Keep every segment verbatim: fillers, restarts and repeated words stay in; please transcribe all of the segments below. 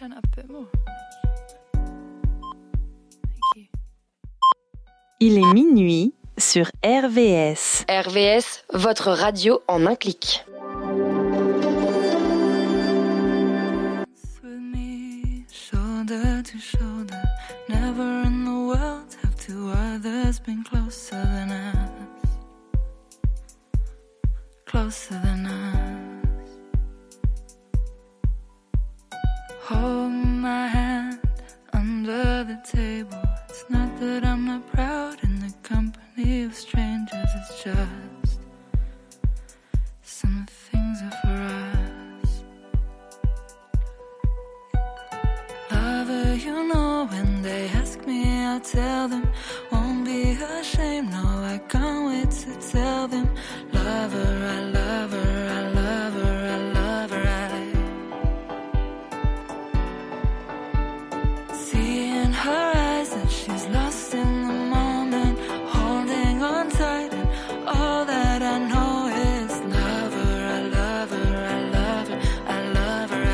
turn up a bit more. Thank you. Il est minuit sur R V S. R V S, votre radio en un clic. With me, shoulder to shoulder. Never in the world have two others been closer than us. Closer than us. Hold my hand under the table. It's not that I'm not proud in the company of strangers. It's just some things are for us. Lover, you know when they ask me, I'll tell them. Won't be ashamed, no, I can't wait to tell them. Lover, I love her, I love her, I love her, I see in her eyes that she's lost in the moment, holding on tight, and all that I know is love her, I love her, I love her, I love her,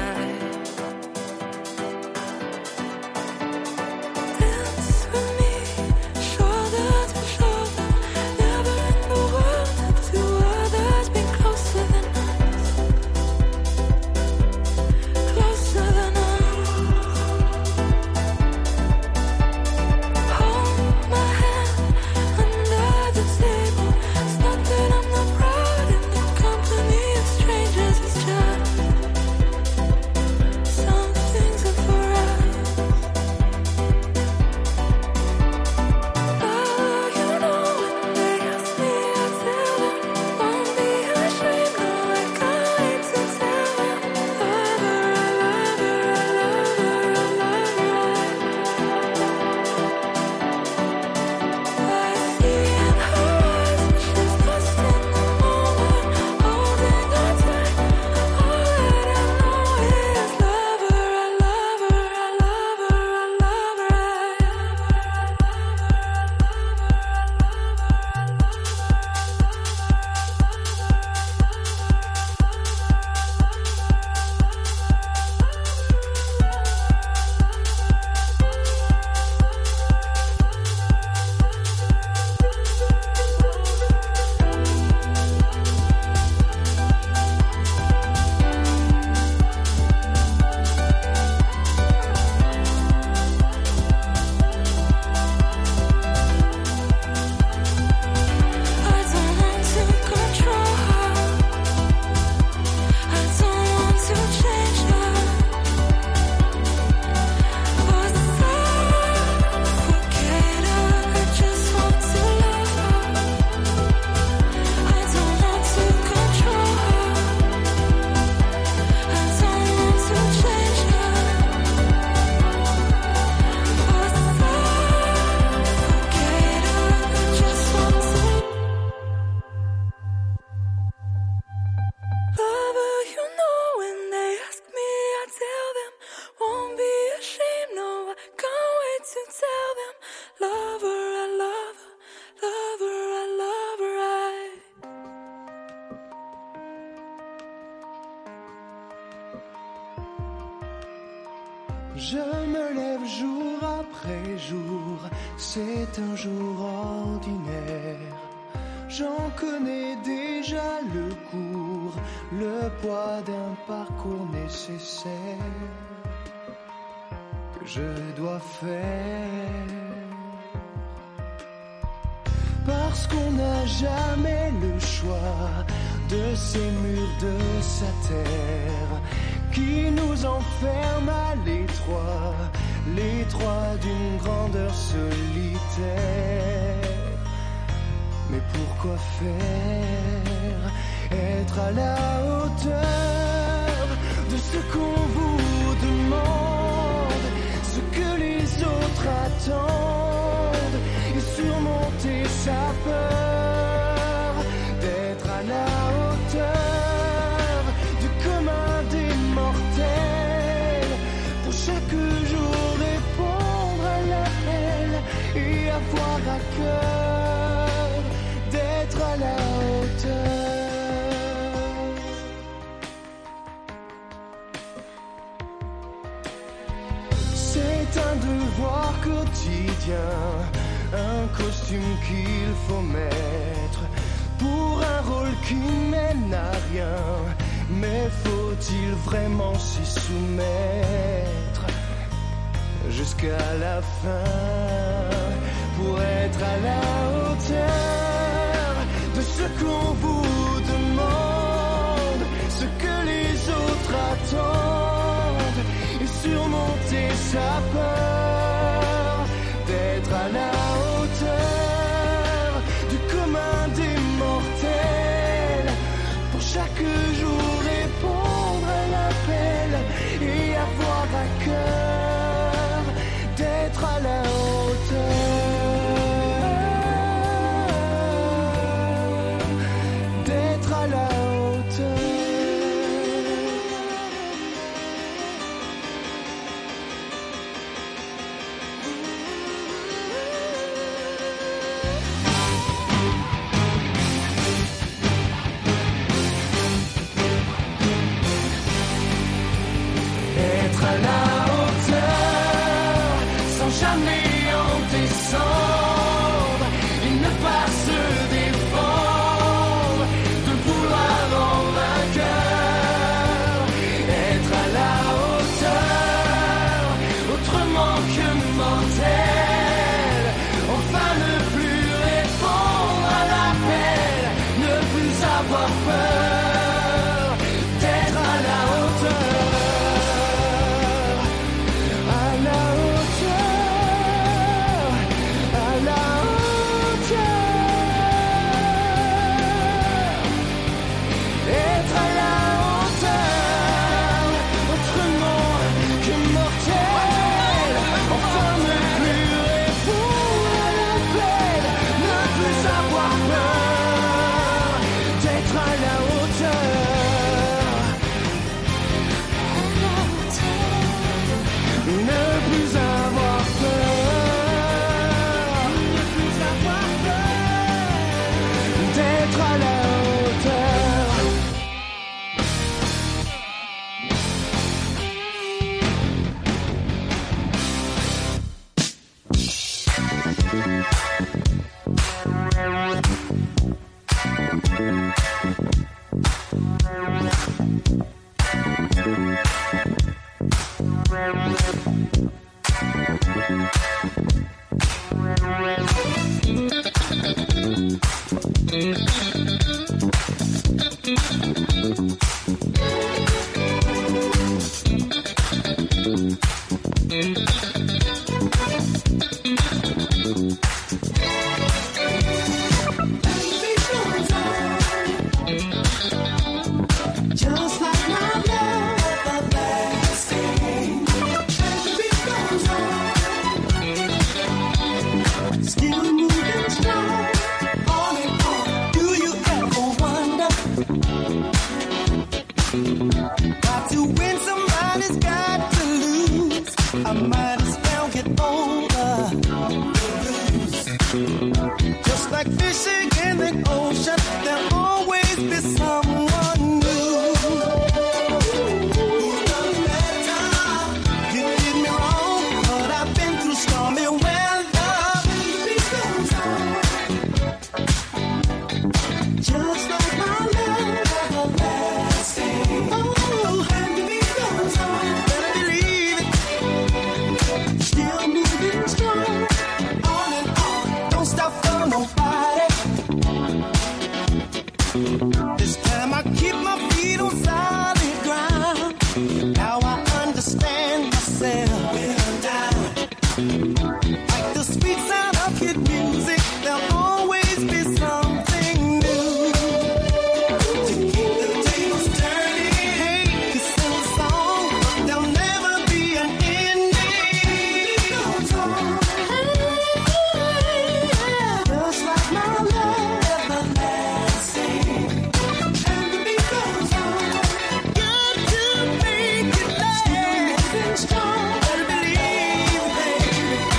I dance with me, shoulder to shoulder, never in the world have two others been closer than us, closer than us. Hold my hand under the table. It's not that I'm not proud in the company of strangers. It's just some things are for us. Oh, you know when they ask me, I tell them. Won't be ashamed, no, I can't wait to tell them. Love her, I love her, I love her, I love her. I see in her eyes that she's lost in the moment, holding on tight. All that I know is love her, I love her, I love her, I love her. I don't want to control her. I don't want to change her. Was suffocate her. I just want to love her. I don't want to control her. I don't want to change her. Was suffocate her. I just want to love her, you know when they ask me, I tell them. Won't be ashamed, no, I can't wait to tell them. Love her, I love her, love her, I love her, I Je me lève jour après jour, c'est un jour ordinaire. J'en connais déjà le cours, le poids d'un parcours nécessaire que je dois faire. Parce qu'on n'a jamais le choix de ces murs de sa terre qui nous enferment à l'étroit, l'étroit d'une grandeur solitaire. Mais pourquoi faire? Être à la hauteur de ce qu'on vous demande, ce que les autres attendent, et surmonter sa peur d'être à la hauteur du commun des mortels. Pour chaque jour répondre à l'appel et avoir à cœur d'être à la hauteur. quotidien, un costume qu'il faut mettre pour un rôle qui mène à rien. Mais faut-il vraiment s'y soumettre jusqu'à la fin pour être à la hauteur de ce qu'on vous demande, ce que les autres attendent, et surmonter sa peur d'être à la hauteur du commun des mortels, pour chaque jour répondre à l'appel et avoir à cœur d'être à la hauteur, d'être à la hauteur. Être à la hauteur, sans jamais en descendre, et ne pas se défendre, de vouloir en vainqueur. Être à la hauteur, autrement que mortel, enfin ne plus répondre à l'appel, ne plus avoir peur d'être à la hauteur. Just like my love, everlasting. And the beat goes on, still moving strong, on and on. Do you ever wonder? Got to win, somebody's got to lose. I might as well get over. Just like fishing in the ocean, there'll always be someone new. You did me wrong, but I've been through stormy weather. Just like my love, everlasting. Oh, and the beat goes on. Better believe it. Still moving strong, on and on. Don't stop for nobody. This time I keep my feet on solid ground. Now I understand myself. When I'm down, like the sweet sound of hit music, there'll always be something new to keep the tables turning. Hey, you sing a song, but there'll never be an ending. Just like my love, everlasting. And the beat goes on. Got to make it last. Still moving strong, better believe it, baby.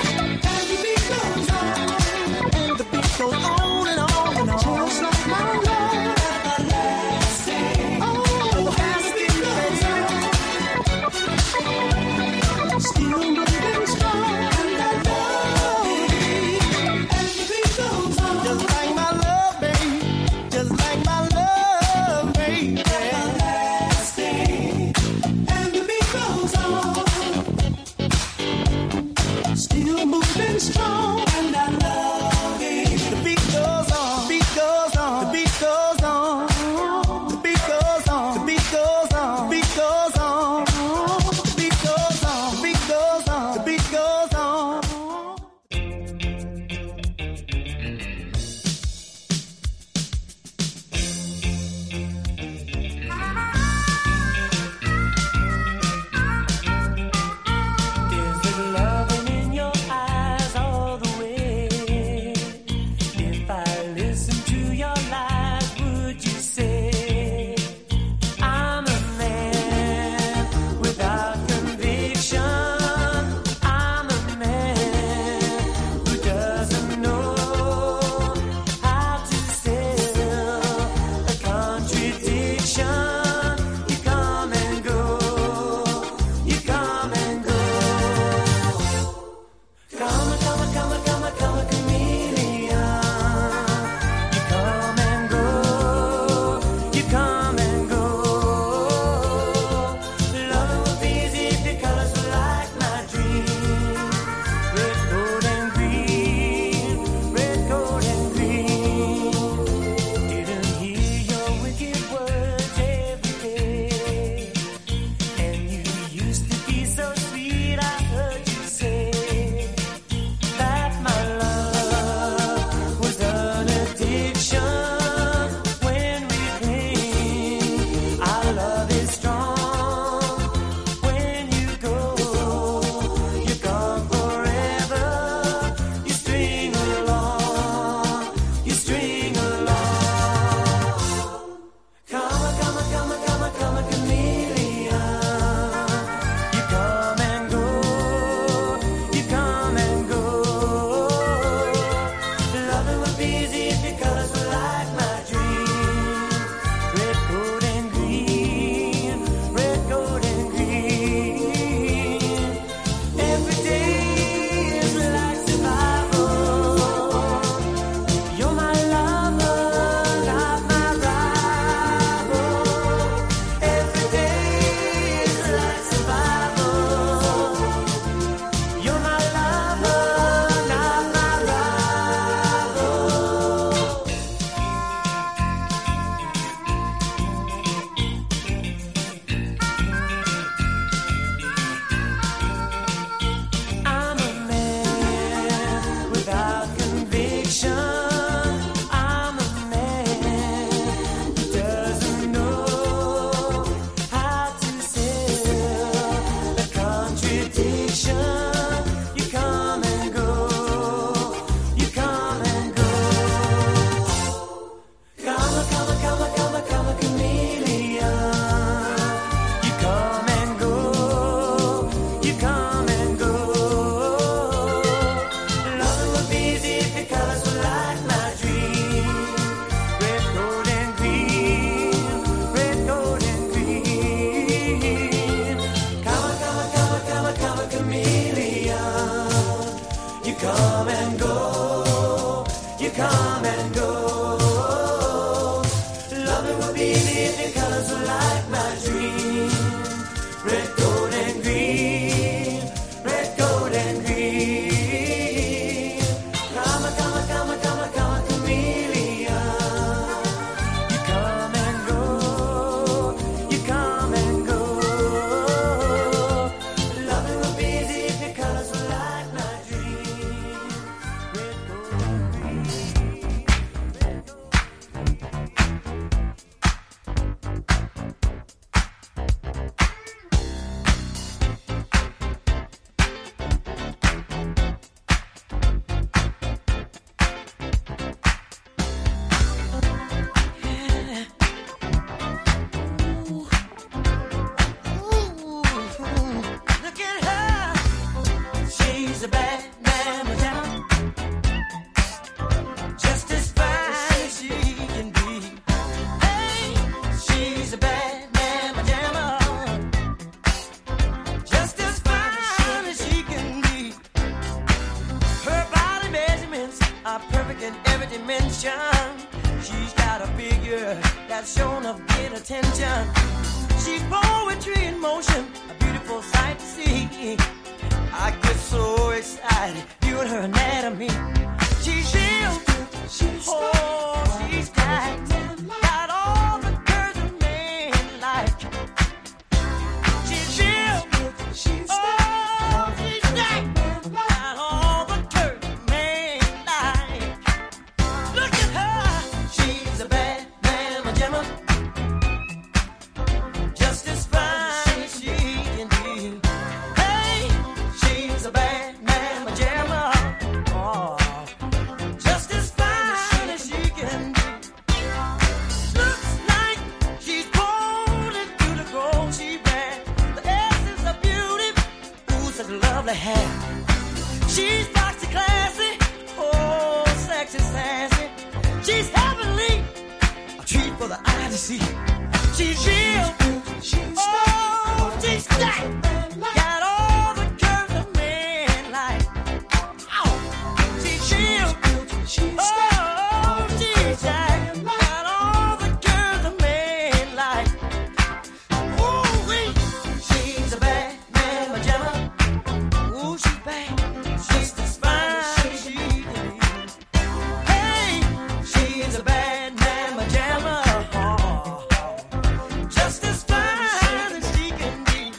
She's a bad mamma jamma, just as fine as she can be. Hey, she's a bad mamma jamma, just as fine as she can be. Her body measurements are perfect in every dimension. She's got a figure that's shown of great attention. She's poetry in motion, a beautiful sight to see. I get so excited viewing her anatomy. She's real, she's oh, she's tight, got all the curves a man like. She's real, she's oh, she's tight, got all the curves a man like. Look at her, she's a bad mamma jamma, just as fine as she can be. Hey, she's a bad mamma jamma, oh, just as fine as she can be. Looks like she's born into the gold she bad. The essence of beauty, ooh, such lovely hair. She's foxy classy, oh, sexy sassy. She's heavenly, a treat for the eye to see. She's real, oh, she's stacked, got all the curves of men like. Oh, she's real, oh, she's stacked, got all the curves of men like. Ooh, wee, she's a bad mamma jamma. Ooh, she's bad, just as fine as she can be. Hey, she's a bad mamma jamma, oh, just as fine as she can be.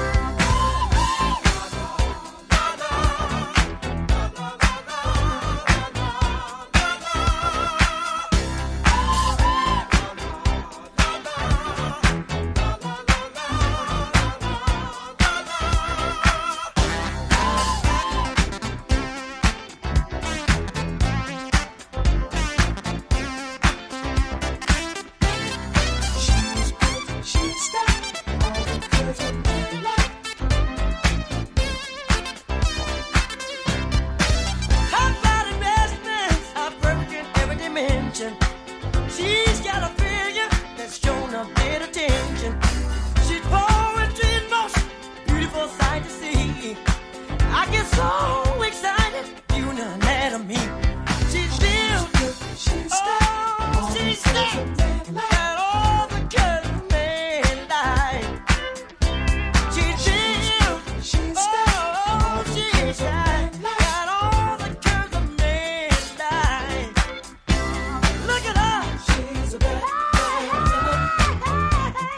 Her body measurements are perfect in every dimension. She's got a figure that's shown a bit of attention. She's poetry in motion, beautiful sight to see. I get so excited viewing her anatomy. She's real, oh, she's stacked, got all the curves a man like. She's real, oh, she's tight, got all the curves a man like. Look at her, she's a bad mamma,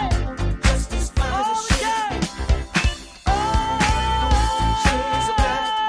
just as fine as she can. Oh, she's a bad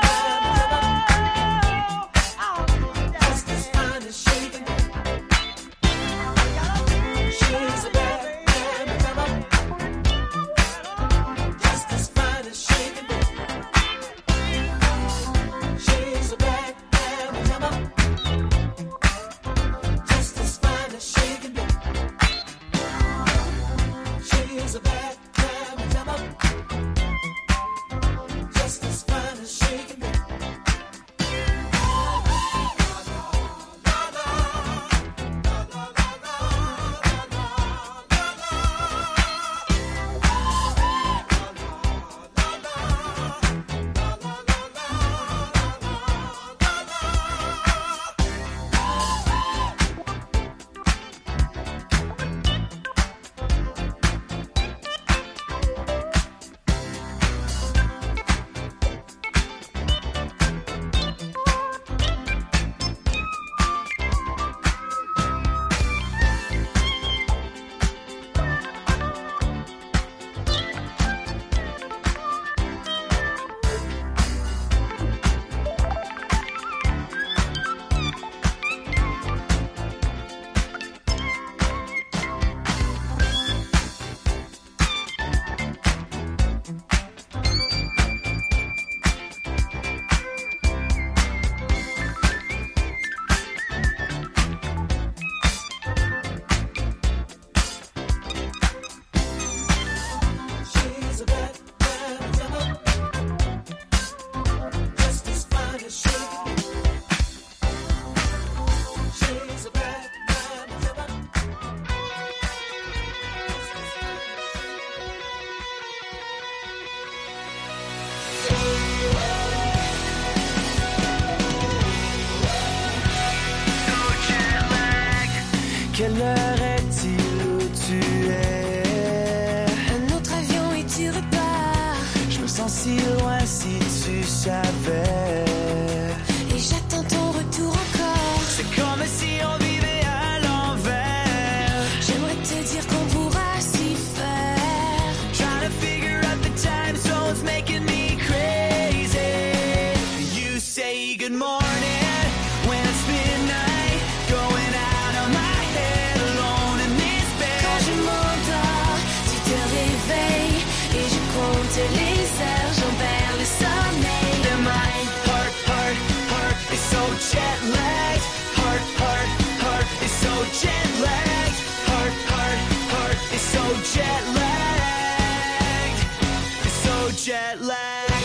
Quelle heure est-il où tu es? Un autre avion et tu repars. Je me sens si loin si tu savais. Et j'attends ton retour encore. C'est comme si on vivait à l'envers. J'aimerais te dire qu'on pourra s'y faire. Trying to figure out the time zones making me crazy. You say good morning when it's midnight. Going out of my head alone in this bed. Quand je m'endors, tu te réveilles. Et je compte les heures, j'en perds le sommeil. The mind, heart, heart, heart is so jet lagged. Heart, heart, heart is so jet lagged. Heart, heart, heart is so jet lagged. It's so jet lagged.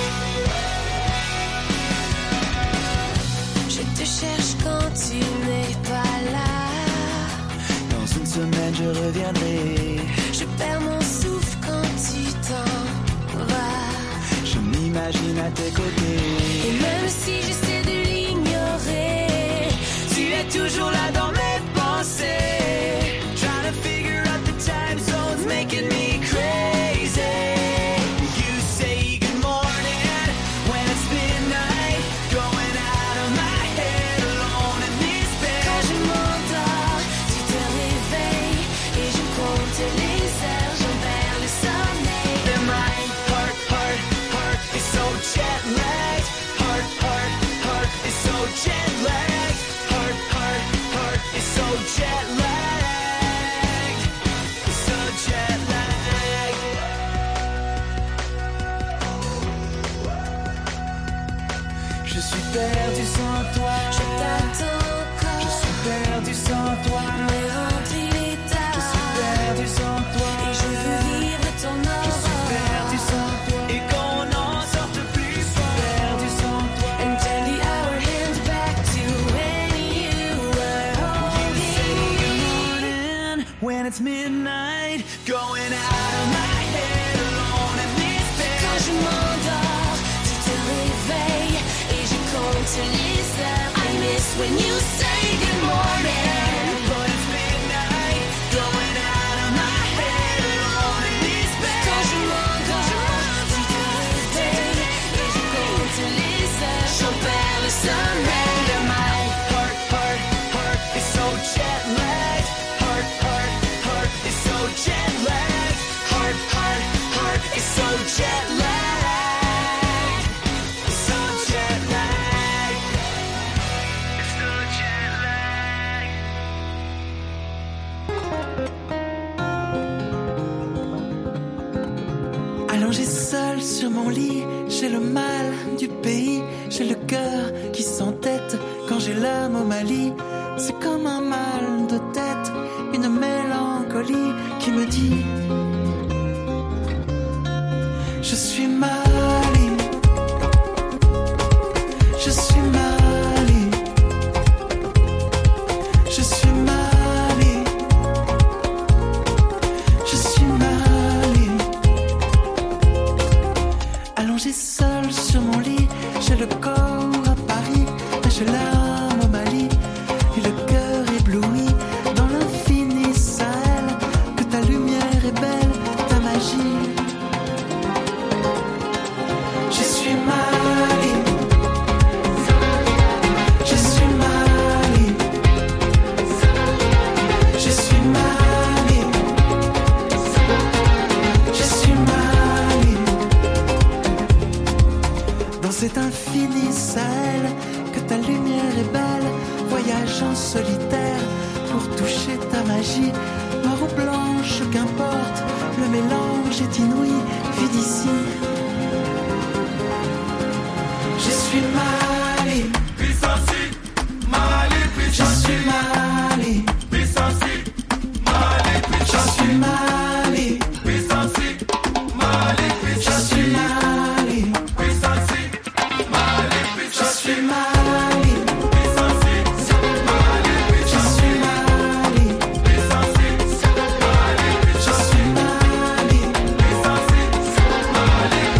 Je te cherche quand tu n'es pas là. Dans une semaine je reviendrai. Je perds mon souffle quand tu t'en vas. Je m'imagine à tes côtés. Et même si j'essaie de l'ignorer, Tu es toujours là dans mes pensées. Trying to figure out the time zones making me crazy. You say good morning when it's midnight. Going out of my head alone in this bed. quand je m'endors, tu te réveilles. Et je compte les heures, j'en perds le sommeil. The mind, heart, heart, heart is so jet lagged. Heart, heart, heart is so jet lagged. Heart, heart, heart is so jet lagged. It's so jet lagged. Je suis perdu sans toi. Je t'attends encore, Je suis perdu sans toi. mais rentre il est tard. Je suis perdu sans toi. Et je veux vivre ton Je suis perdu aurore. sans toi. Et qu'on n'en sorte plus fort. Perdu sans toi. And turn the hour hand back to when you were holding. When it's midnight, going out of my head alone in this bed. Quand je m'endors, tu te réveilles. Et je compte les heures. I miss when you say good morning. But it's midnight, going out of my head alone in this bed. Quand je m'endors, tu te réveilles. Et je compte les heures. J'en perds le sommeil. The mind, heart, heart, heart is so jet lagged. Heart, heart, heart is so jet lagged. Heart, heart, heart is so jet lagged. It's so jet lagged. It's so jet lagged. Allongé seul sur mon lit, j'ai le mal du pays, j'ai le cœur qui s'entête quand j'ai l'âme au Mali. C'est comme un mal de tête, une mélancolie qui me dit: je suis Mali, je suis Mali, je suis Mali, je suis Mali. Allongé seul sur mon lit, j'ai le corps à Paris, mais j'ai l'âme au Mali et le cœur ébloui dans l'infini Sahel. Que ta lumière est belle, ta magie. Je suis Mali, je suis Mali, je suis Mali, je suis Mali. Dans cet infini Sahel, que ta lumière est belle, voyage en solitaire pour toucher ta magie. Noire ou blanche, qu'importe, le mélange est inouï, vu d'ici. Je suis Mali, je suis Mali, je suis Mali, je suis Mali, je suis Mali, je suis Mali, je suis Mali,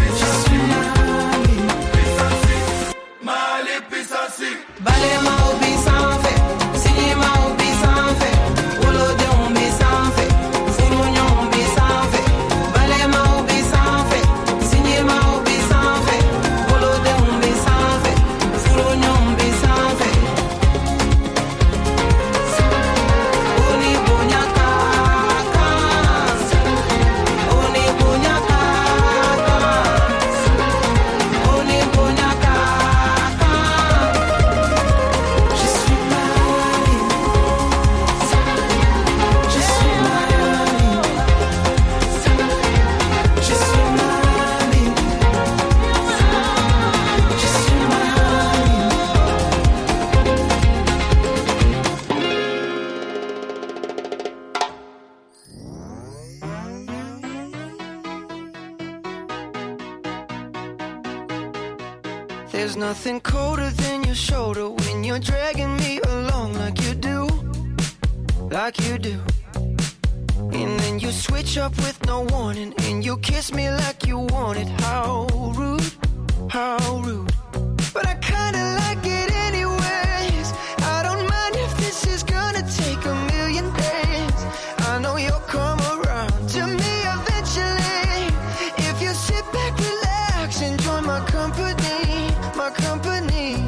There's nothing colder than your shoulder when you're dragging me along like you do, like you do. And then you switch up with no warning, and you kiss me like you want it. How rude, how rude. But I kinda like it anyways. I don't mind if this is gonna take a million days. I know you'll come around to me eventually. If you sit back, relax, enjoy my company, my company.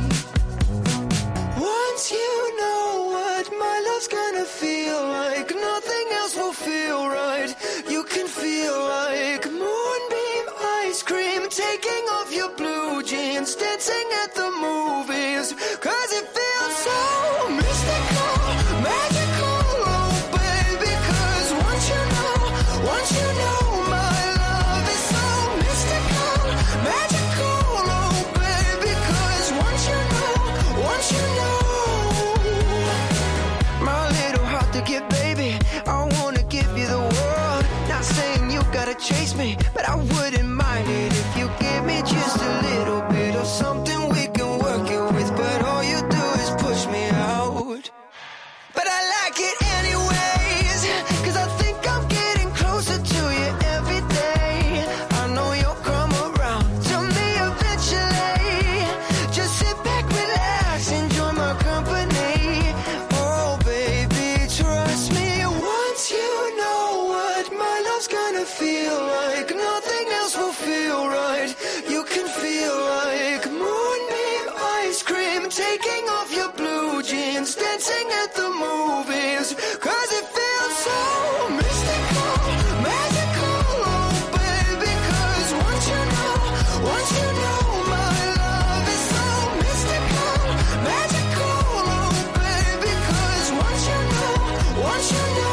Once you know what my love's gonna feel like, nothing else will feel right. You can feel like moonbeam ice cream, taking off your blue jeans, dancing at the movies. Cause it feels so mystical, magical, oh baby. Cause once you know, once you know my love is so mystical, magical, oh baby. Cause once you know, once you know, my little heart to get, baby, I wanna give you the world. Not saying you gotta chase me, but I wouldn't mind it if you give me just a little bit of something we can work it with. But all you do is push me out. But I like it anyways, cause I think I'm getting closer to you every day. I know you'll come around to me eventually. Just sit back, relax, enjoy my company. Oh baby, trust me. Once you know what my love's gonna feel like, nothing else will feel right. You can feel like moonbeam ice cream, taking off your blue jeans, dancing at the movies. Cause it feels so mystical, magical, oh baby. Cause once you know, once you know my love is so mystical, magical, oh baby. Cause once you know, once you know.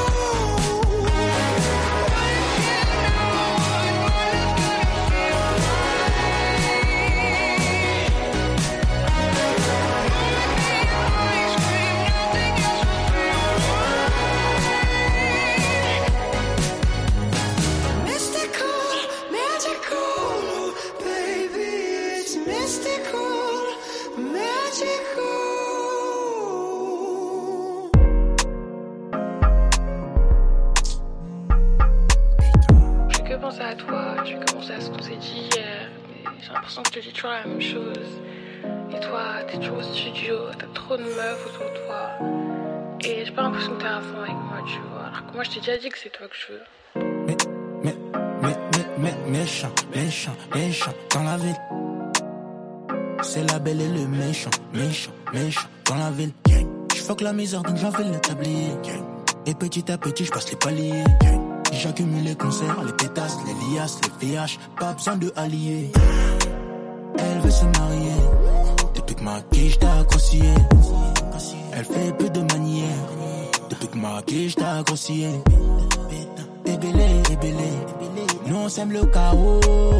À toi, je vais commencer à ce qu'on s'est dit hier, mais j'ai l'impression que je te dis toujours la même chose. Et toi, t'es toujours au studio, t'as trop de meufs autour de toi. Et j'ai pas l'impression que t'es à fond avec moi, tu vois. Alors que moi, je t'ai déjà dit que c'est toi que je veux. Mais, mais, mais, mais, mais, méchant, méchant, méchant dans la ville. C'est la belle et le méchant, méchant, méchant dans la ville. Je fuck la misère donc j'en vais l'établir. Et petit à petit, je passe les paliers. J'accumule les concerts, les pétasses, les liasses, les V H, pas besoin de allier. Elle veut se marier, depuis que ma quiche t'a grossier. Elle fait peu de manières, depuis que ma quiche t'a grossier. Ébélé, ébélé, nous on sème le chaos.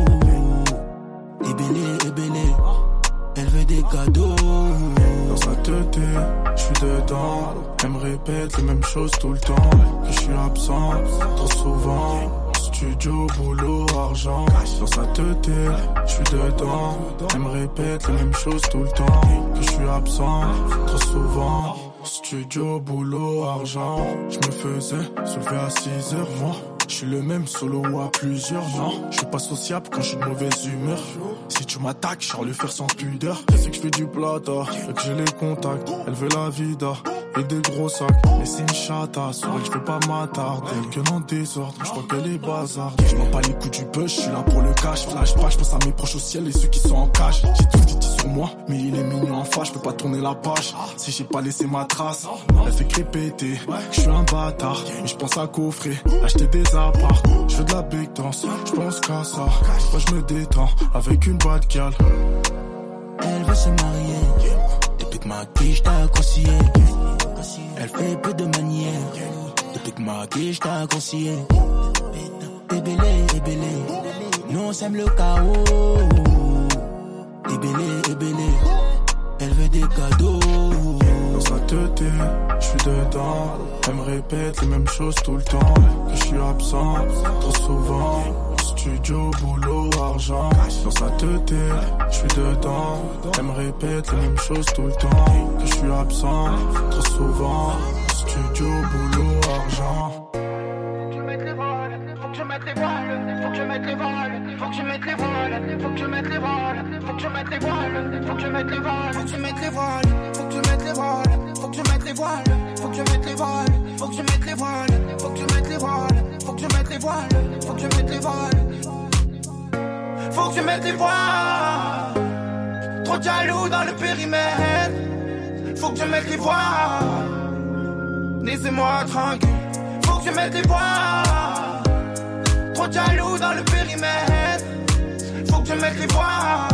Ébélé, ébélé, elle veut des cadeaux. Dans sa tête, je suis dedans. Elle me répète les mêmes choses tout le temps. Que je suis absent, trop souvent. Studio, boulot, argent. Dans sa tête, je suis dedans. Elle me répète les mêmes choses tout le temps. Que je suis absent, trop souvent. Studio, boulot, argent. Je me faisais soulever à six heures, moi. Je suis le même solo ou à plusieurs, non. Je suis pas sociable quand je suis de mauvaise humeur. Si tu m'attaques, je vais le faire sans pudeur. Elle sait que je fais du plata et que j'ai les contacts. Elle veut la vida et des gros sacs. Mais c'est une chata, sur elle je fais pas m'attarder. Que dans désordre, je crois qu'elle est bazarde. Je m'en bats les coups du buzz, je suis là pour le cash. Flash pas, je pense à mes proches au ciel et ceux qui sont en cash. J'ai tout dit sur moi, mais il est mignon en face, je peux pas tourner la page. Si j'ai pas laissé ma trace, elle fait que répéter que je suis un bâtard. Et je pense à coffrer, acheter des apparts. Je fais de la big dance, je pense qu'à ça. Moi je me détends avec une bad gal. Elle veut se marier, depuis que ma quiche t'a grossier. Elle fait peu de manières, depuis que ma quiche t'a grossier. Ébélé, ébélé, nous on sème le chaos. Ébélé, ébélé, elle veut des cadeaux. Dans sa tête, je suis dedans. Elle me répète les mêmes choses tout le temps. Que je suis absent, trop souvent. Studio, boulot, argent. Dans sa tête, je suis dedans. Elle me répète les mêmes choses tout le temps. Que je suis absent, trop souvent. Studio, boulot, argent. Faut que je mette les voiles, faut que je mette les voiles, faut que je mette les voiles, faut que je mette les voiles, faut que je mette les voiles, faut que je mette les voiles, faut que je mette les voiles, faut que je mette les voiles, faut que je mette les voiles, faut que je mette les voiles, faut que je mette les voiles, faut que je mette les voiles, faut que je mette les voiles, faut que je mette les voiles, faut que je mette les voiles, faut que je mette les voiles. Trop jaloux dans le périmètre, faut que je mette les voiles. Laissez-moi tranquille. Faut que je mette les voiles. Trop jaloux dans le périmètre. Faut que je mette les voiles.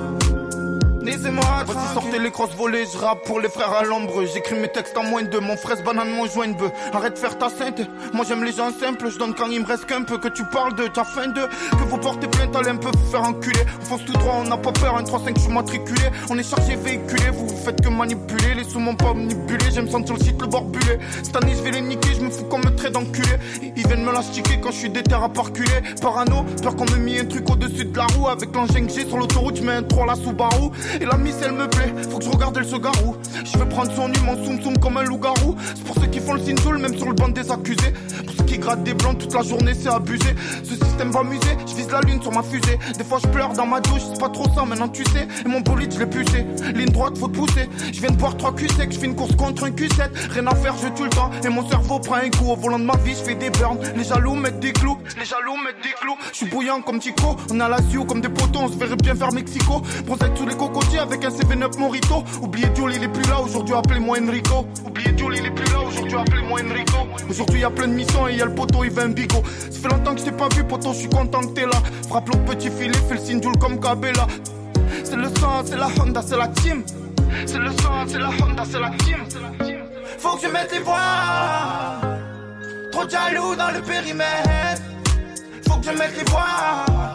Laissez-moi tranquille. Voici sortez les crosses volées, je rappe pour les frères à l'ombre. J'écris mes textes en moins de mon fraise banane, mon joint de bœuf. Arrête de faire ta sainte. Moi j'aime les gens simples, je donne quand il me reste qu'un peu. Que tu parles de ta fin de. Que vous portez plainte, allez un peu vous faire enculer. On fonce tout droit, on n'a pas peur, un trois cinq je suis matriculé. On est chargé, véhiculé, vous vous faites que manipuler. Les sous m'ont pas manipulé, j'aime sentir le site, le bord bulé. Cette année je vais les niquer, je me fous comme un trait d'enculé. Ils viennent me l'astiquer quand je suis déter à parculer. Parano, peur qu'on me mette un truc au-dessus de la roue. Avec l'engin que j'ai sur l'autoroute, je mets un trois à la Subaru. Et la miss elle me plaît, faut que je regarde le segarou. Je vais prendre son hume en soum soum comme un loup-garou. C'est pour ceux qui font le sinzoul, même sur le banc des accusés. Pour ceux qui grattent des blancs toute la journée, c'est abusé. Ce système va muser, je vise la lune sur ma fusée. Des fois je pleure dans ma douche, c'est pas trop ça, maintenant tu sais. Et mon bolide je l'ai pucé, ligne droite faut te pousser. Je viens de boire trois cul secs, je fais une course contre un Q sept. Rien à faire, je tue le temps, et mon cerveau prend un coup. Au volant de ma vie, je fais des burns. Les jaloux mettent des clous, les jaloux mettent des clous. Je suis bouillant comme Tico, on a la Sio comme des potos. On se verrait bien vers Mexico. Bronzette sous les cocotiers avec un C V neuf Morito. Oubliez Diol, il est plus là, aujourd'hui appelez-moi Enrico. Oubliez Diol, il est plus là, aujourd'hui appelez-moi Enrico. Aujourd'hui y'a plein de missions et y'a le poteau, il veut un bigot. Ça fait longtemps que je t'ai pas vu, poteau, je suis content que t'es là. Frappe l'autre petit filet, fais le signe Diol comme Cabella. C'est le sang, c'est la Honda, c'est la team. C'est le sang, c'est la Honda, c'est la team. Faut que je mette les voiles. Trop jaloux dans le périmètre. Faut que je mette les voiles.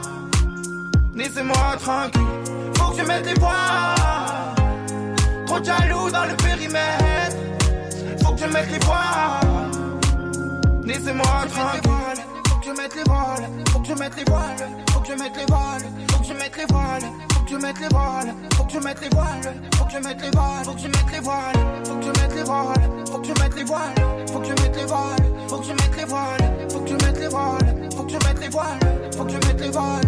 Laissez-moi tranquille. Faut que je mette les voiles. Trop jaloux dans le périmètre. Faut que je mette les voiles. Laissez-moi tranquille. Faut que je mette les voiles. Faut que je mette les voiles. Faut que je mette les voiles. Faut que je mette les voiles. Faut que je mette les voiles. Faut que je mette les voiles. Faut que je mette les voiles. Faut que je mette les voiles. Faut que je mette les voiles. Faut que je mette les voiles. Faut que je mette les voiles. Faut que je mette les voiles. Faut que je mette les voiles. Faut que je mette les voiles. Faut que je mette les voiles.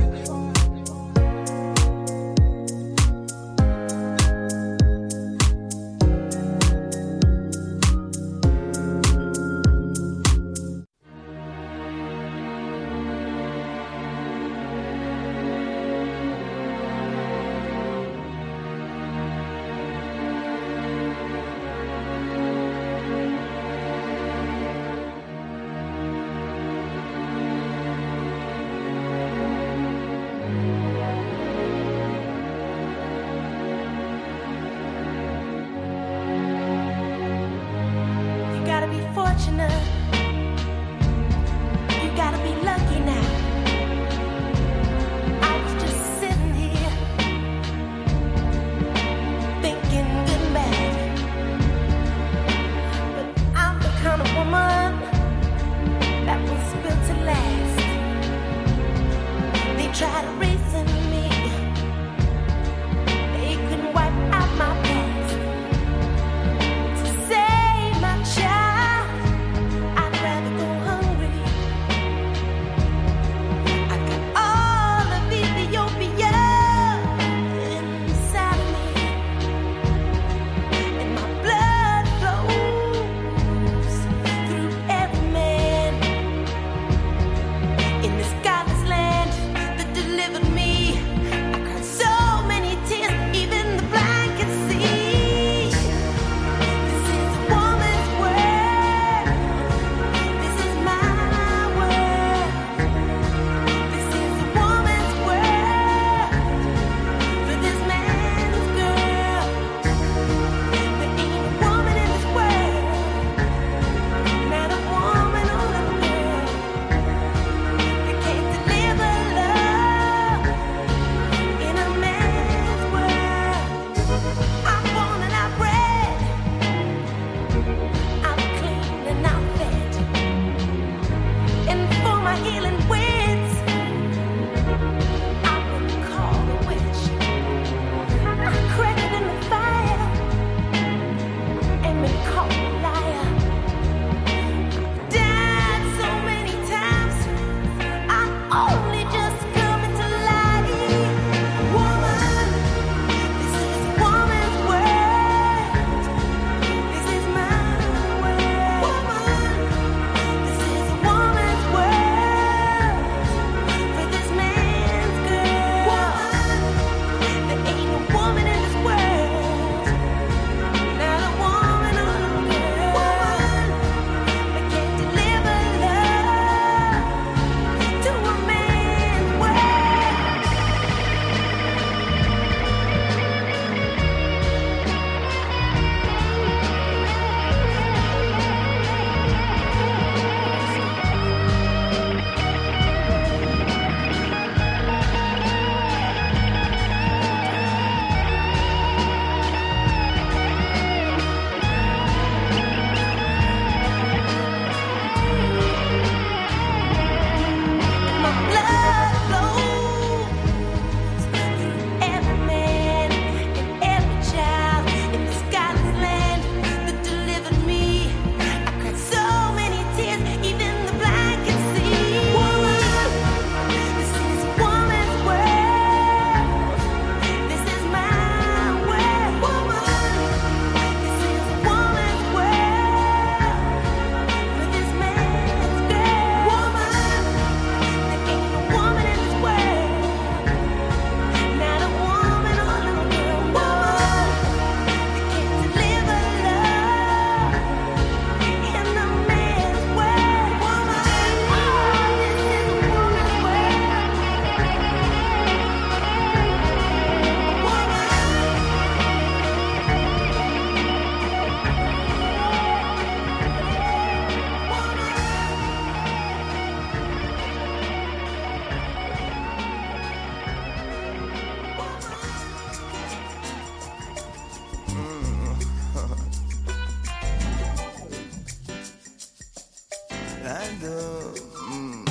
Mm.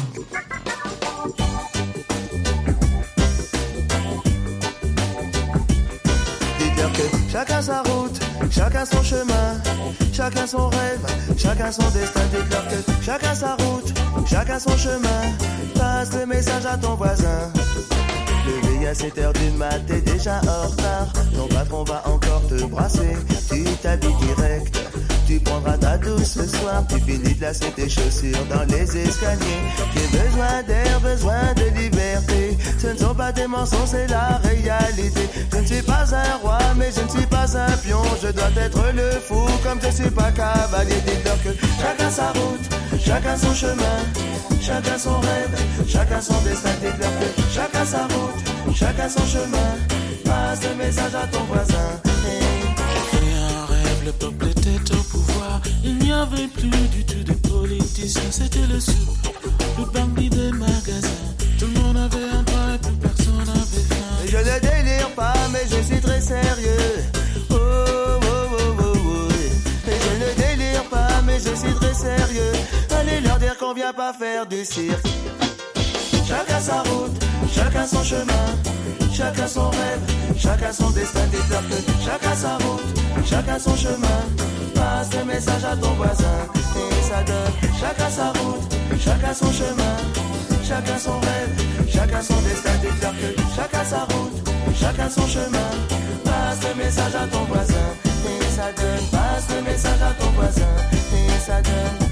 Dites-leur que chacun sa route, chacun son chemin, chacun son rêve, chacun son destin. Dites-leur que chacun sa route, chacun son chemin. Passe le message à ton voisin. Levé à sept heures du mat, t'es déjà en retard. Ton patron va encore te brasser. Tu t'habilles direct, tu prendras ta douce ce soir. Tu finis de lasser tes chaussures dans les escaliers. J'ai besoin d'air, besoin de liberté. Ce ne sont pas des mensonges, c'est la réalité. Je ne suis pas un roi, mais je ne suis pas un pion. Je dois être le fou, comme je suis pas cavalier. Dites-leur que chacun sa route, chacun son chemin, chacun son rêve, chacun son destin. Dites-leur que chacun sa route, chacun son chemin. Passe le message à ton voisin. Hey. J'ai un rêve, le peuple était au pouvoir. Il n'y avait plus du tout de politiciens. C'était le sou, le bandit des magasins. Tout le monde avait un toit et plus personne n'avait faim. Je ne délire pas, mais je suis très sérieux. Oh, oh, oh, oh, oh. Et je ne délire pas, mais je suis très sérieux. Allez leur dire qu'on vient pas faire du cirque. Chacun sa route, chacun son chemin, chacun son rêve, chacun son destin. Dites-leur que chacun sa route, chacun son chemin. Passe le message à ton voisin et ça donne. Chacun sa route, chacun son chemin, chacun son rêve, chacun son destin. Dites-leur que chacun sa route, chacun son chemin. Passe le message à ton voisin et ça donne. Passe le message à ton voisin et ça donne.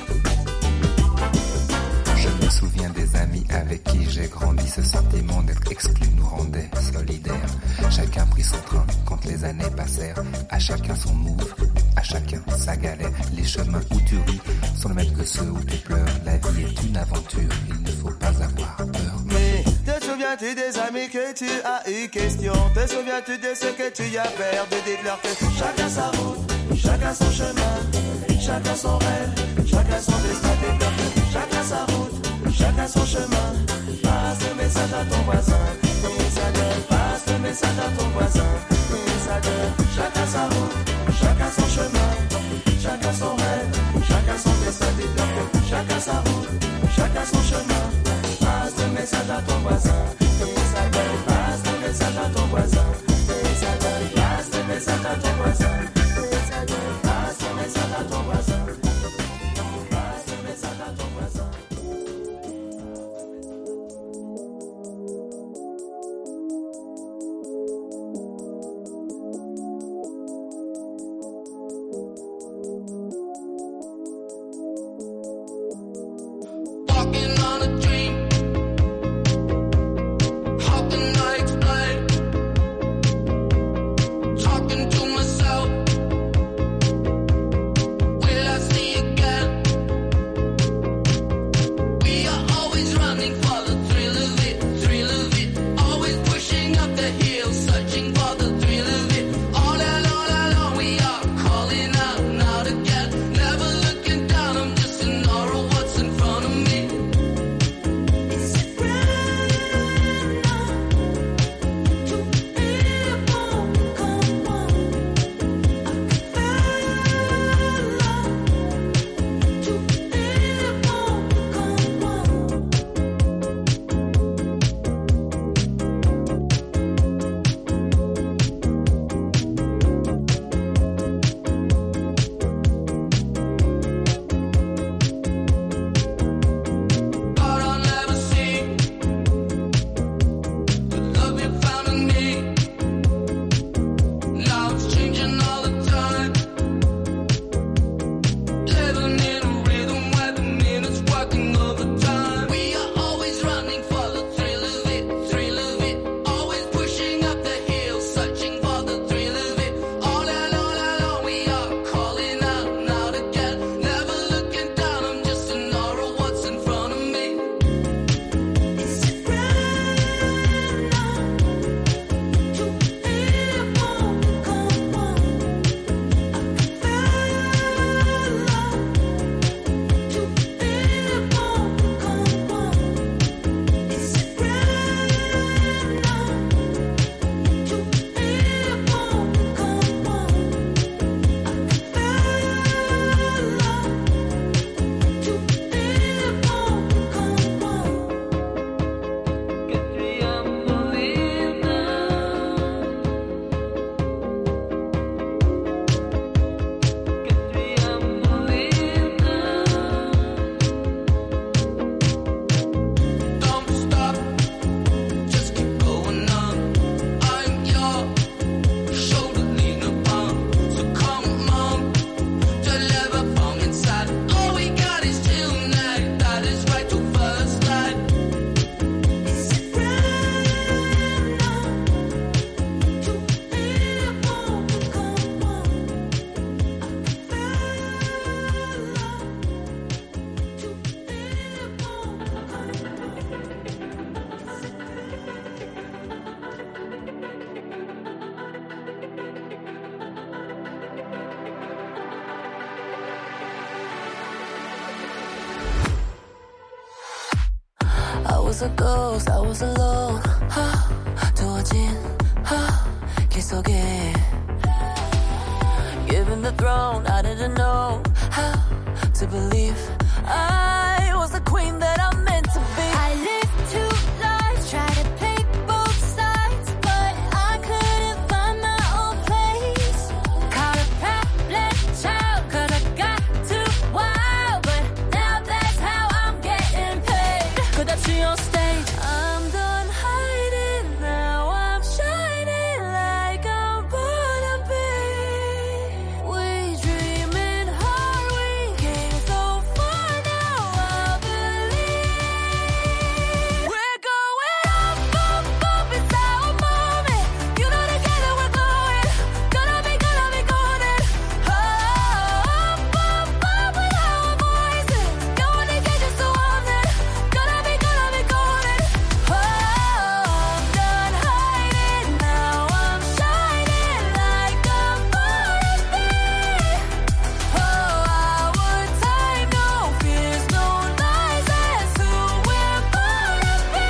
Je me souviens des amis avec qui j'ai grandi. Ce sentiment d'être exclu nous rendait solidaires. Chacun prit son train quand les années passèrent. À chacun son move, à chacun sa galère. Les chemins où tu ris sont les mêmes que ceux où tu pleures. La vie est une aventure, il ne faut pas avoir peur. Mais te souviens-tu des amis que tu as eu question? Te souviens-tu de ce que tu as perdu? Dites-leur que chacun sa route, chacun son chemin, chacun son rêve, chacun son destin. Dites-leur que chacun sa route, chacun son chemin. Passe le message à ton voisin et ça donne. Passe le message à ton voisin et ça donne. Chacun sa route, chacun son chemin, chacun son rêve, chacun son destin. Dites-leur que chacun sa route, chacun son chemin. Passe le message à ton voisin et ça donne. Passe le message à ton voisin et ça donne. Passe le message à ton voisin et ça donne. Passe le message à ton voisin. Passe le message à ton voisin. Walking on a dream. How can I explain? Talking to myself. Will I see again? We are always running for the thrill of it, thrill of it. Always pushing up the hill, searching for the thrill of it. All alone, alone, we are calling out, out again. Never looking down, I'm just in awe of what's in front of me. It's a grand love to be upon, come on. A grand love to be upon, come on. was a ghost, I was alone. 두어진 길 속에 given the throne, I didn't know how to believe I was the queen that I'm meant to be. I lived two lives, tried to pick both sides, but I couldn't find my own place. Caught a problem child, cause I got too wild, but now that's how I'm getting paid. Could I see on stage? I'm done hiding, now I'm shining like I'm born to be. We dreaming hard, we came so far, now I believe. We're going up, up, up, it's our moment. You know together we're glowing. Gonna be, gonna be golden. Oh, up, up, up with our voices. Going to get just so I'm there. Gonna be, gonna be golden. Oh, I'm done hiding, now I'm shining like I'm born to be. Oh, our time, no fears, no lies, that's who we're born to be.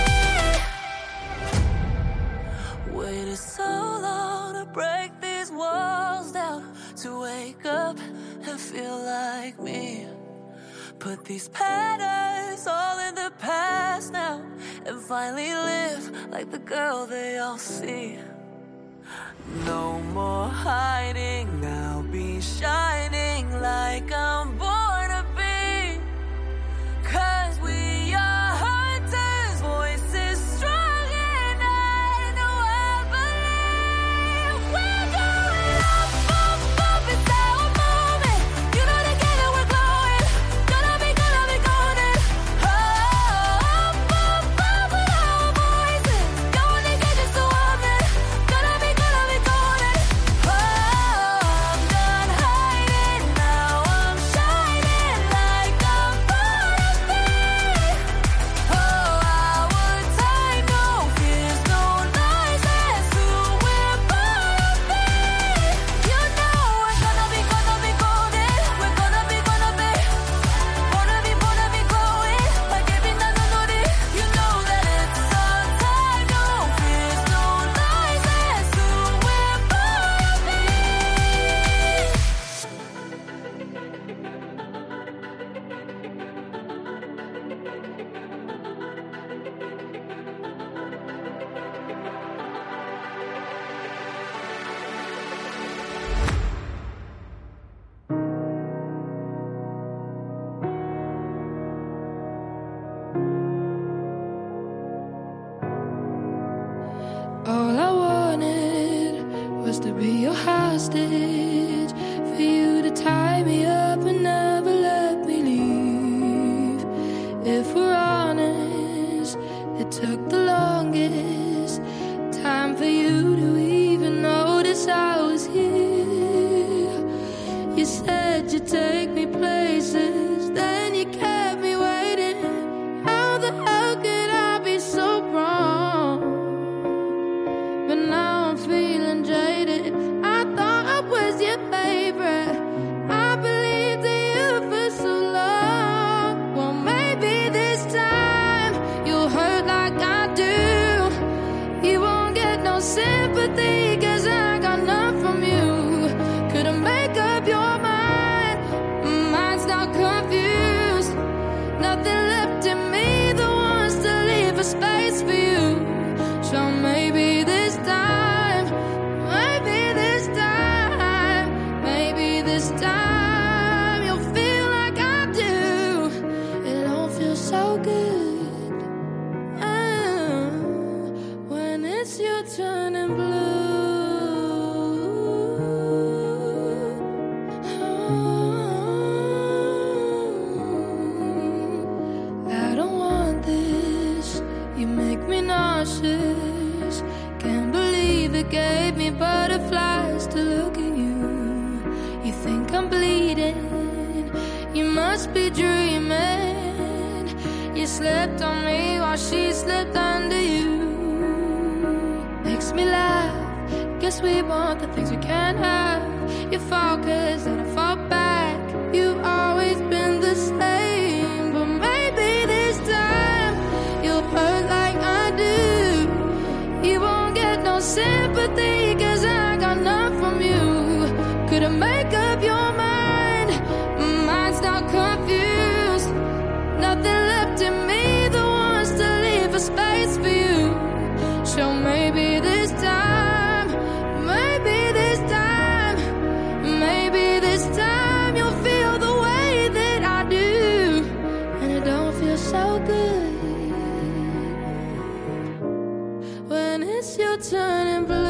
Waited so long to break these walls down, to wake up and feel like me. Put these patterns all in the past now, and finally live like the girl they all see. No more hiding, now be shining like I'm born to be. Cause we are hunters, voices strong, and I know I believe. We're going up, up, up, it's our moment. You know together we're glowing. Gonna be, gonna be golden. Oh, up, up, up with our voices. Going to get just so I'm there. Gonna be, gonna be golden. Oh, I'm done hiding, now I'm shining like I'm born to be. Oh, our time, no fears, no lies, that's who we're born to be. You know we're gonna be, gonna be golden. We're gonna be, gonna be, born to be, born to be glowing like every night on the You know that it's our time, no fears, no lies, that's who we're born to be. All I wanted was to be your hostage, for you to tie me up and never let me leave. If we're honest, it took the longest time for you to even notice I was here. You said you'd take me places, then you kept me waiting. How the hell could I be so wrong? But now I'm feeling jaded. I thought I was your favorite. I believed in you for so long. Well, maybe this time you'll hurt like I do. You won't get no sympathy, cause I got none from you. Couldn't make up your mind, mind's not confused. Nothing left in me that wants to leave a space for you. So maybe this time, maybe this time, maybe this time you'll feel like I do. It don't feel so good uh, when it's your turn in blue. I don't want this. You make me nauseous. Can't believe it gave me butterflies to look at you. You think I'm bleeding. You must be dreaming. You slept on me while she slept under you. Makes me laugh. Guess we want the things we can't have. You fall cause then I fall back. You've always been the same, but maybe this time you'll sympathy, cause I got none from you. Couldn't make up your mind, mind's not confused. Nothing left in me that wants to leave a space for you. So maybe this time, maybe this time, maybe this time you'll feel the way that I do. And it don't feel so good when it's your turn and blue.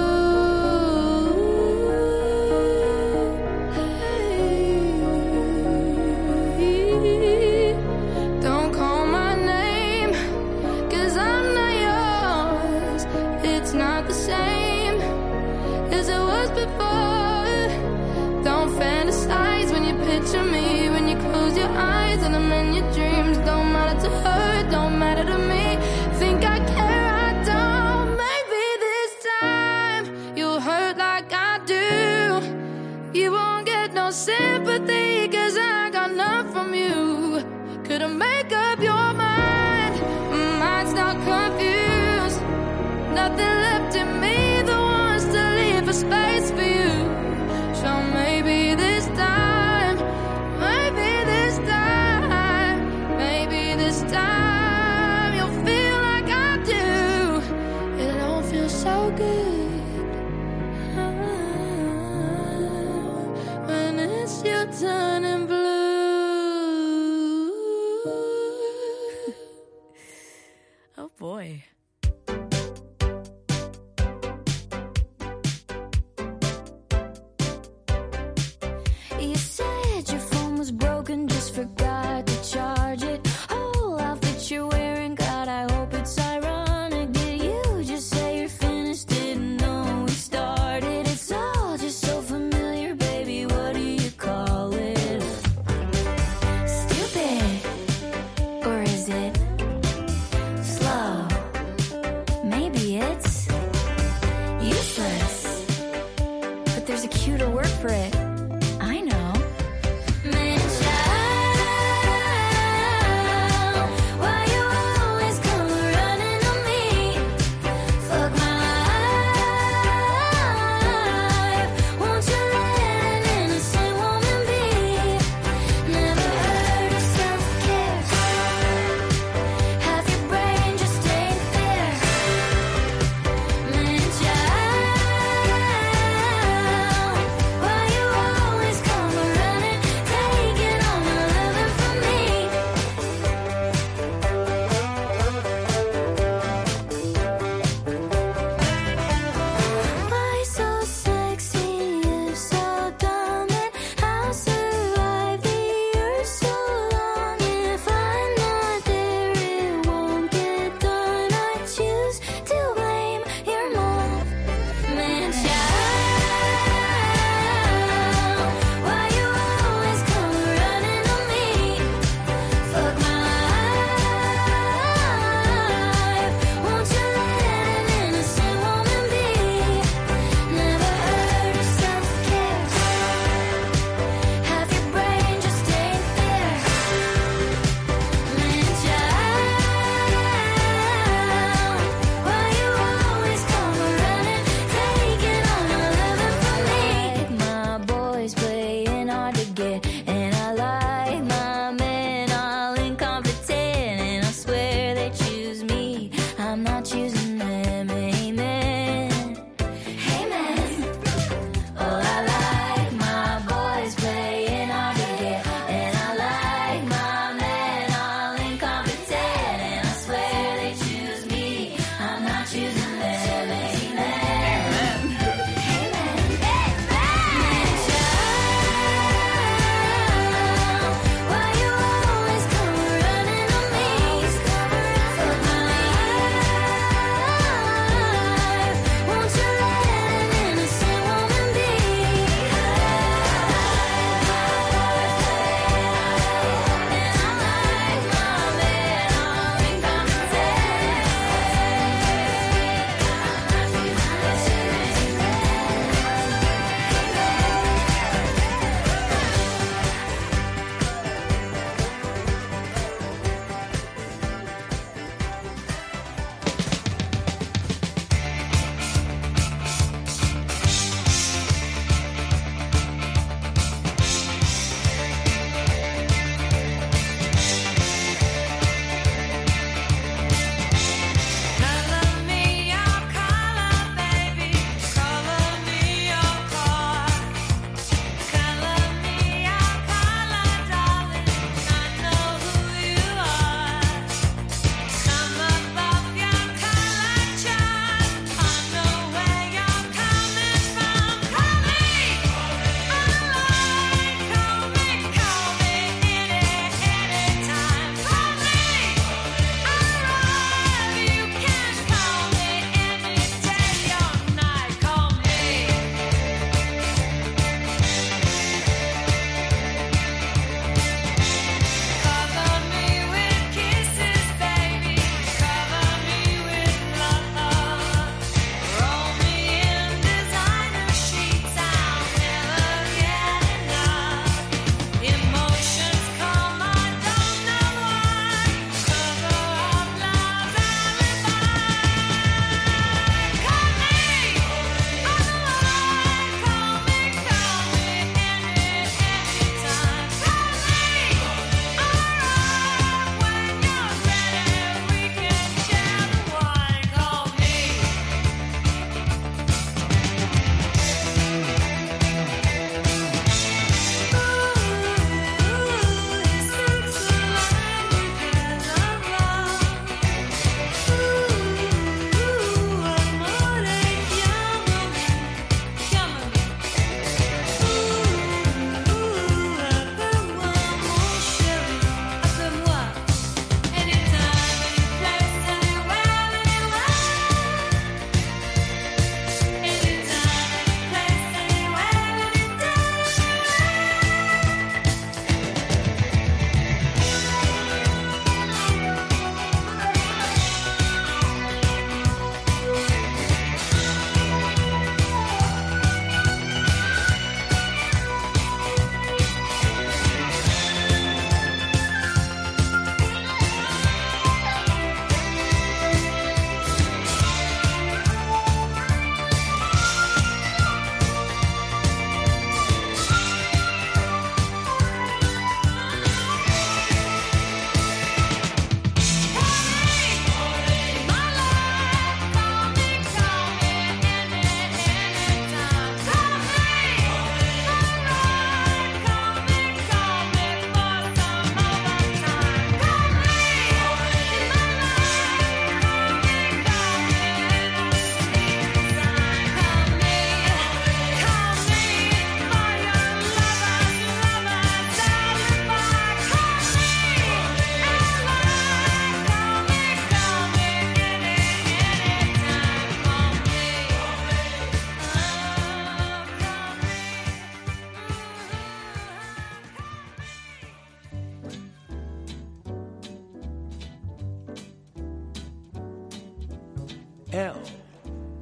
Hey, don't call my name, cause I'm not yours. It's not the same as it was before. Don't fantasize when you picture me, when you close your eyes and I'm in your dreams. Don't matter to her, don't matter to me. Think I care, I don't. Maybe this time you'll hurt like I do. You won't get no sympathy, cause I got none from you. Couldn't make up your mind, mind's not confused. Nothing left in me that wants to leave a space for you. So maybe this time, maybe this time, maybe this time you'll feel like I do. It don't feel so good when it's your turn in blue. Oh boy. You said your phone was broken, just forgot to charge it. Whole outfit you're wearing, God, I hope it's ironic. Did you just say you're finished? Didn't know we started. It's all just so familiar, baby. What do you call it? Stupid, or is it slow? Maybe it's useless, but there's a cuter word for it. I know. Man, child, why you always come running on me? Fuck my life. Won't you let an innocent woman be? Never heard of self-care. Half your brain just ain't there. Man, child, why you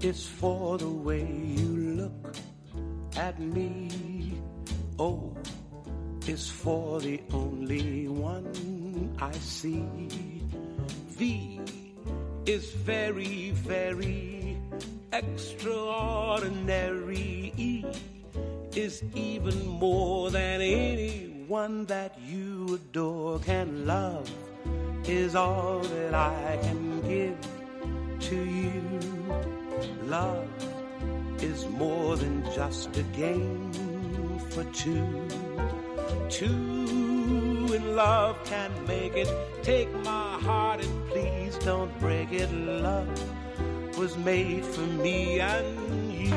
is for the way you look at me. O is for the only one I see. V is very, very extraordinary. E is even more than anyone that you adore can love, is all that I can give to you. Love is more than just a game for two. Two in love can make it. Take my heart and please don't break it. Love was made for me and you.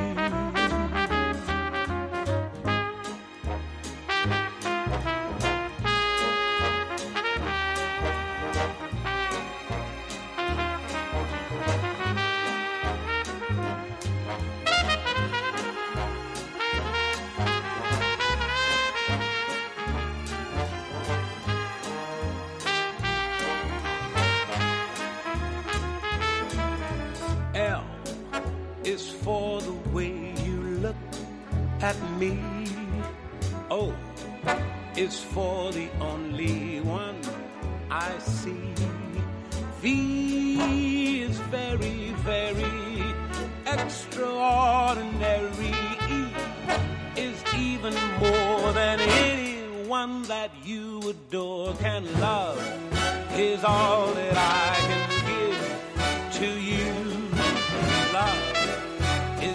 L is for the way you look at me. O is for the only one I see. V is very, very extraordinary. E is even more than anyone that you adore can love, is all that I can